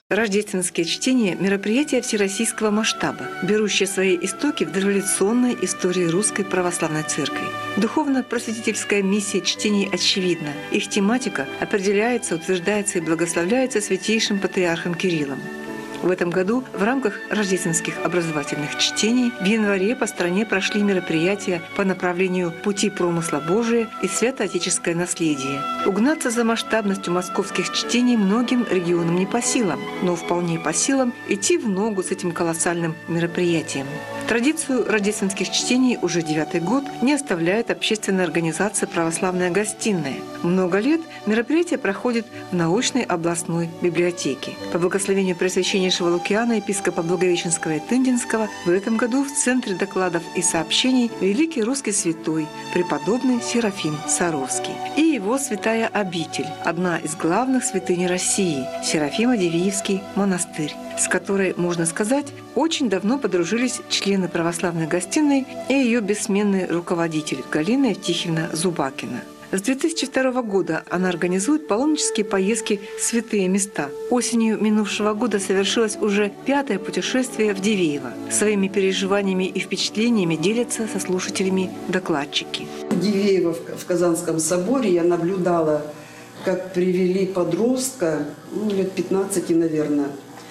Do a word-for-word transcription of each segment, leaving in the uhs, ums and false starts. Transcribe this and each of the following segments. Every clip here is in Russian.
Рождественские чтения – мероприятие всероссийского масштаба, берущее свои истоки в дореволюционной истории Русской Православной Церкви. Духовно-просветительская миссия чтений очевидна. Их тематика определяется, утверждается и благословляется святейшим патриархом Кириллом. В этом году в рамках рождественских образовательных чтений в январе по стране прошли мероприятия по направлению «Пути промысла Божия» и «Свято-Отеческое наследие». Угнаться за масштабностью московских чтений многим регионам не по силам, но вполне по силам идти в ногу с этим колоссальным мероприятием. Традицию рождественских чтений уже девятый год не оставляет общественная организация «Православная гостиная». Много лет мероприятие проходит в научной областной библиотеке. По благословению Преосвященнейшего Лукиана, епископа Благовещенского и Тындинского, в этом году в центре докладов и сообщений великий русский святой, преподобный Серафим Саровский и его святая обитель, одна из главных святынь России – Серафимо-Дивеевский монастырь, с которой, можно сказать, очень давно подружились члены православной гостиной и ее бессменный руководитель Галина Евтихиевна Зубакина. С две тысячи второго года она организует паломнические поездки в святые места. Осенью минувшего года совершилось уже пятое путешествие в Дивеево. Своими переживаниями и впечатлениями делятся со слушателями докладчики. В Дивеево в Казанском соборе я наблюдала, как привели подростка, ну, лет пятнадцати, наверное.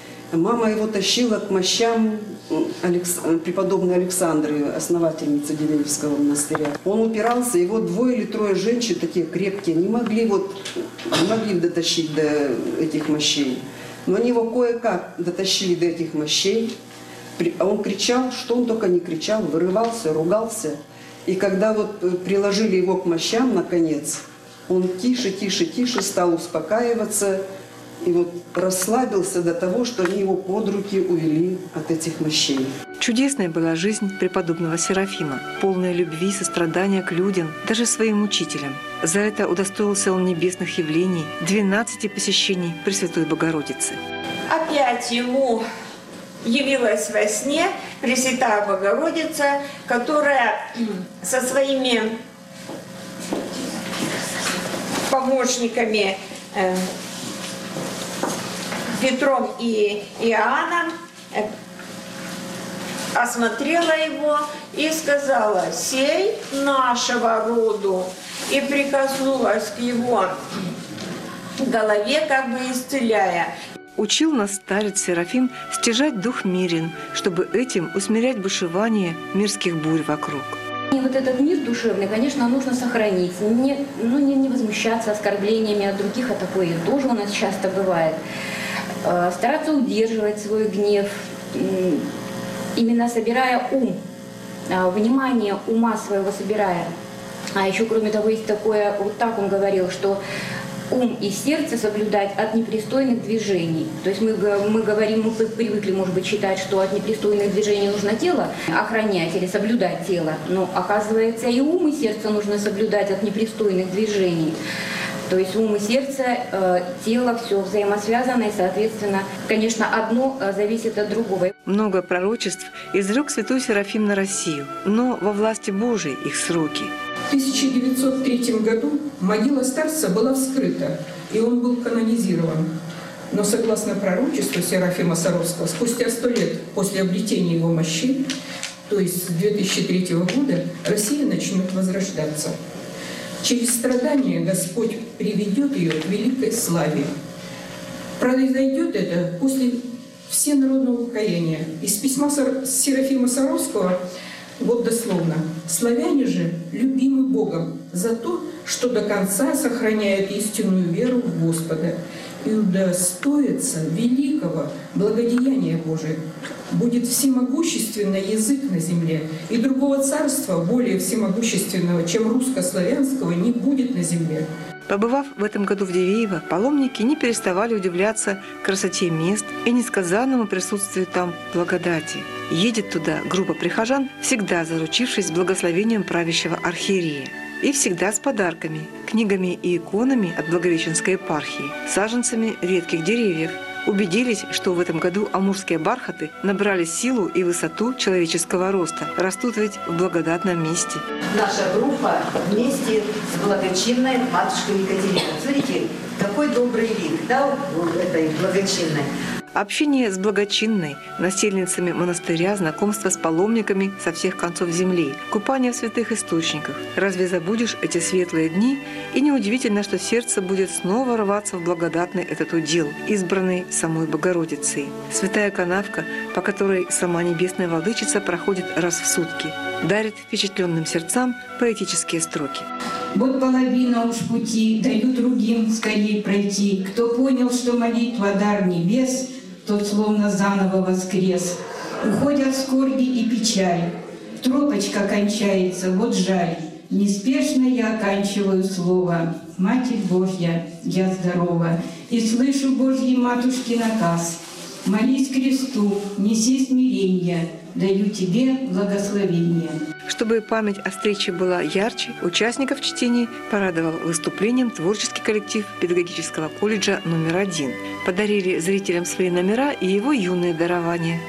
Мама его тащила к мощам Алекс... преподобной Александры, основательницы Дивеевского монастыря. Он упирался, его двое или трое женщин, такие крепкие, не могли, вот, не могли дотащить до этих мощей. Но они его кое-как дотащили до этих мощей. А он кричал, что он только не кричал, вырывался, ругался. И когда вот приложили его к мощам, наконец, он тише, тише, тише стал успокаиваться. И вот расслабился до того, что они его под руки увели от этих мощей. Чудесная была жизнь преподобного Серафима, полная любви и сострадания к людям, даже своим учителям. За это удостоился он небесных явлений, двенадцати посещений Пресвятой Богородицы. Опять ему явилась во сне Пресвятая Богородица, которая со своими помощниками Петром и Иоанном осмотрела его и сказала: «Сей нашего роду», и прикоснулась к его голове, как бы исцеляя. Учил нас старец Серафим стяжать дух мирен, чтобы этим усмирять бушевание мирских бурь вокруг. И вот этот мир душевный, конечно, нужно сохранить, не, ну, не, не возмущаться оскорблениями от других, а такое тоже у нас часто бывает. Стараться удерживать свой гнев, именно собирая ум, внимание ума своего собирая. А еще, кроме того, есть такое, вот так он говорил, что ум и сердце соблюдать от непристойных движений. То есть мы, мы говорим, мы привыкли, может быть, считать, что от непристойных движений нужно тело охранять или соблюдать тело. Но оказывается, и ум, и сердце нужно соблюдать от непристойных движений. То есть ум и сердце, э, тело, все взаимосвязано, и, соответственно, конечно, одно зависит от другого. Много пророчеств изрек святой Серафим на Россию, но во власти Божией их сроки. В тысяча девятьсот третьем году могила старца была вскрыта, и он был канонизирован. Но согласно пророчеству Серафима Саровского, спустя сто лет после обретения его мощей, то есть с две тысячи третьего года, Россия начнет возрождаться. Через страдания Господь приведет ее к великой славе. Произойдет это после всенародного покаяния. Из письма Серафима Саровского вот дословно: «Славяне же любимы Богом за то, что до конца сохраняют истинную веру в Господа, и удостоится великого благодеяния Божия. Будет всемогущественный язык на земле, и другого царства более всемогущественного, чем русско-славянского, не будет на земле». Побывав в этом году в Дивеево, паломники не переставали удивляться красоте мест и несказанному присутствию там благодати. Едет туда группа прихожан, всегда заручившись благословением правящего архиерея. И всегда с подарками, книгами и иконами от Благовещенской епархии, саженцами редких деревьев. Убедились, что в этом году амурские бархаты набрали силу и высоту человеческого роста, растут ведь в благодатном месте. Наша группа вместе с благочинной матушкой Екатериной. Смотрите, какой добрый вид, да, у этой благочинной. Общение с благочинной, насельницами монастыря, знакомство с паломниками со всех концов земли, купание в святых источниках. Разве забудешь эти светлые дни? И неудивительно, что сердце будет снова рваться в благодатный этот удел, избранный самой Богородицей. Святая канавка, по которой сама Небесная Владычица проходит раз в сутки, дарит впечатленным сердцам поэтические строки. Вот половина уж пути, даю другим скорее пройти. Кто понял, что молитва дар небес, тот словно заново воскрес. Уходят скорби и печаль, тропочка кончается, вот жаль. Неспешно я оканчиваю слово: Матерь Божья, я здорова. И слышу Божьей Матушки наказ: молись кресту, неси смирение, даю тебе благословение. Чтобы память о встрече была ярче, участников чтений порадовал выступлением творческий коллектив педагогического колледжа номер один. Подарили зрителям свои номера и его юные дарования.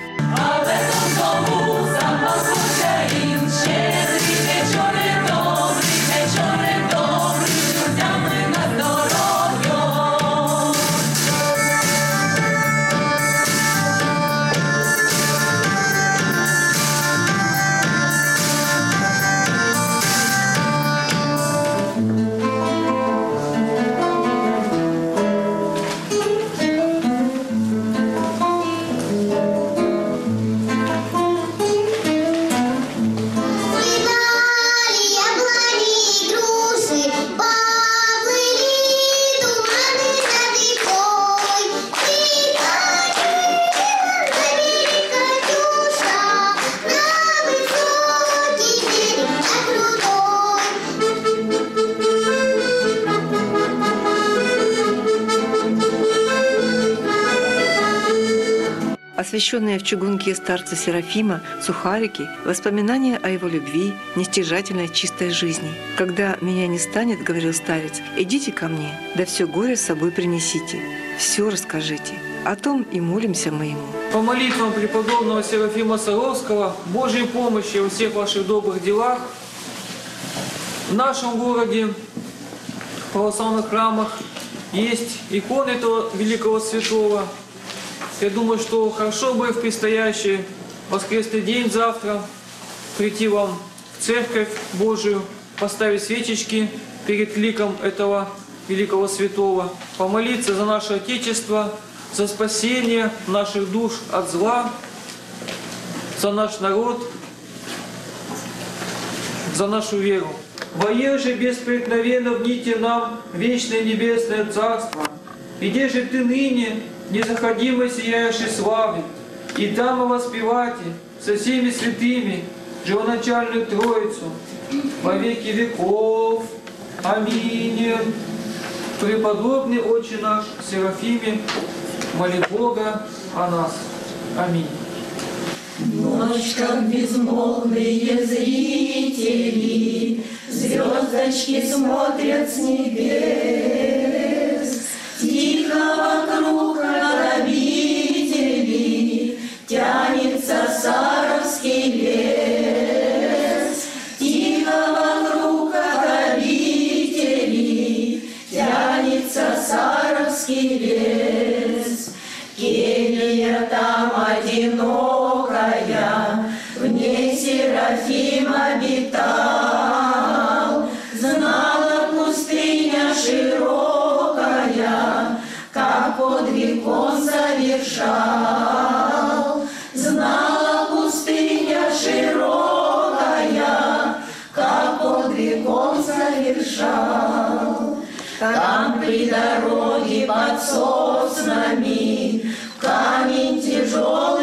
Освященные в чугунке старца Серафима, сухарики, воспоминания о его любви, нестяжательной чистой жизни. «Когда меня не станет, — говорил старец, — идите ко мне, да все горе с собой принесите, все расскажите, о том и молимся мы ему». По молитвам преподобного Серафима Саровского, Божьей помощи во всех ваших добрых делах, в нашем городе, в православных храмах есть иконы этого великого святого. Я думаю, что хорошо бы в предстоящий воскресный день завтра прийти вам в Церковь Божию, поставить свечечки перед ликом этого великого святого, помолиться за наше Отечество, за спасение наших душ от зла, за наш народ, за нашу веру. «Воеже беспреткновенно вните нам вечное небесное Царство, где же ты ныне, незаходимо сияющей славы, и там воспевайте со всеми святыми живоначальную Троицу во веки веков. Аминь. Преподобный Отче наш Серафиме, моли Бога о нас. Аминь. Ночь, как безмолвные зрители, звездочки смотрят с небес. Тихо вокруг обителей тянется Саровский лес. Тихо вокруг обителей тянется Саровский лес. Келья там одинокая, в ней Серафим обитал. Знала пустыня широкая, как подвиг он совершал. Знала пустыня широкая, как подвиг он совершал. Там при дороге под соснами камень тяжелый